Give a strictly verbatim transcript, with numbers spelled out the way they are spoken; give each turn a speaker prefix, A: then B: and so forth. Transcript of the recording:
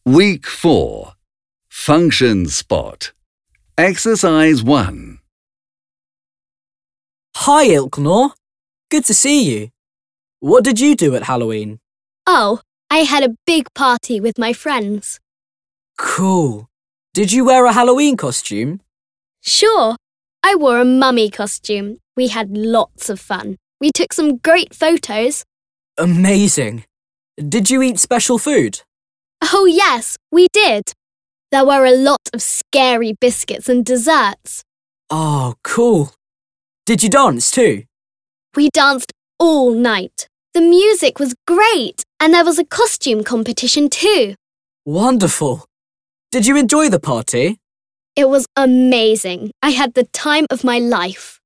A: Week four. Function Spot. Exercise one.
B: Hi, Ilknor. Good to see you. What did you do at Halloween?
C: Oh, I had a big party with my friends.
B: Cool. Did you wear a Halloween costume?
C: Sure. I wore a mummy costume. We had lots of fun. We took some great photos.
B: Amazing. Did you eat special food?
C: Oh yes, we did. There were a lot of scary biscuits and desserts.
B: Oh, cool. Did you dance too?
C: We danced all night. The music was great and there was a costume competition too.
B: Wonderful. Did you enjoy the party?
C: It was amazing. I had the time of my life.